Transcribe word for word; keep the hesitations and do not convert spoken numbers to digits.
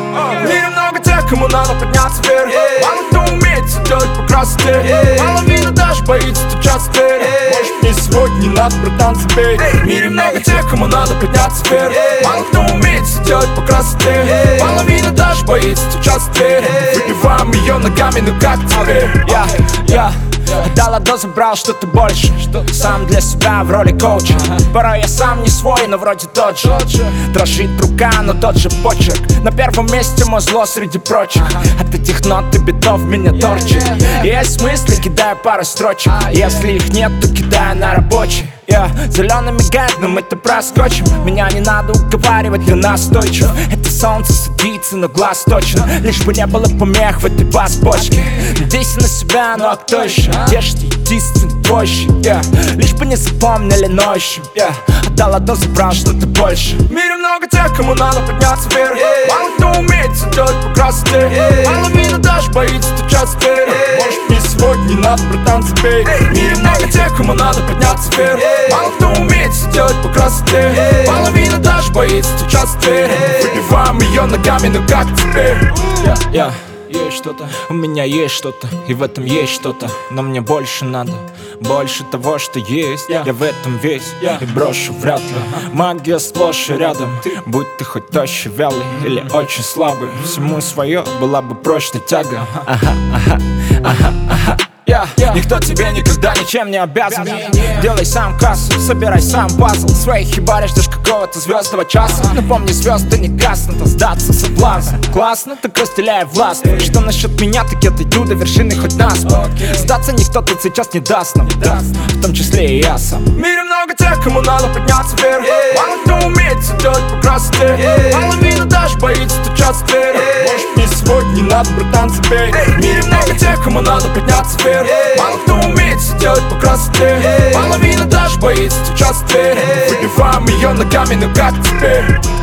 В мире много тех, кому надо подняться вверх. Мало кто умеет все делать по красоте. Половина даже боится стучаться в дверь. Может, мне сегодня не надо, братан, забей. В мире много тех, кому надо подняться вверх. Мало кто умеет все делать по красоте. Половина даже боится стучаться в дверь. Выбиваем ее ногами, ну как теперь? Я, я отдал одно, забрал что-то больше. Сам для себя в роли коуча. Порой я сам не свой, но вроде тот же. Дрожит рука, но тот же почерк. На первом месте мой зло среди прочих. От этих нот и битов меня торчит. Есть мысли, кидаю пару строчек. Если их нет, то кидаю на рабочий. Yeah. Зеленый мигает, но мы-то проскочим. Меня не надо уговаривать, я настойчив. Это солнце садится, но глаз точно. Лишь бы не было помех в этой бас-бочке. Надейся на себя, ну а кто еще? Держите единственный твой щит, yeah. Лишь бы не запомнили ночью, yeah. Отдал одно, забрал что-то больше. В мире много тех, кому надо подняться вверх. Мало кто умеет все делать по красоте. Половина даже боится стучаться в дверь. Может, мне сегодня не надо, братан, забей. В мире много тех, кому надо подняться вверх. Мало кто умеет все делать по красоте. Половина даже боится стучаться в дверь. Выбиваем ее ногами, ну как теперь? Yeah, yeah. Есть что-то, у меня есть что-то, и в этом есть что-то. Но мне больше надо, больше того, что есть. Я в этом весь, и брошу вряд ли. Магия сплошь и рядом. Будь ты хоть тощий, вялый или очень слабый, всему свое была бы прочная тяга. Ага, ага, ага, ага. Yeah, yeah. Никто тебе никогда ничем не обязан. yeah, yeah. Делай сам кассу, собирай сам пазл. Своей хибаре ждешь какого-то звездного часа. Но помни, звезды не гаснут, а сдаться соблазн. Классно, так разделяй власть. Что насчет меня, так я дойду до вершины хоть наспор. Сдаться никто тут сейчас не даст нам, в том числе и я сам. В мире много тех, кому надо подняться вверх. Мало кто умеет все делать по красоте. Половина даже боится стучаться в дверь. Может, мне сегодня не надо, братан, забей. В мире много тех, кому надо подняться вверх. Мало кто умеет все делать по красоте. Половина даже боится стучаться в дверь. Выбиваем ее ногами, ну как теперь?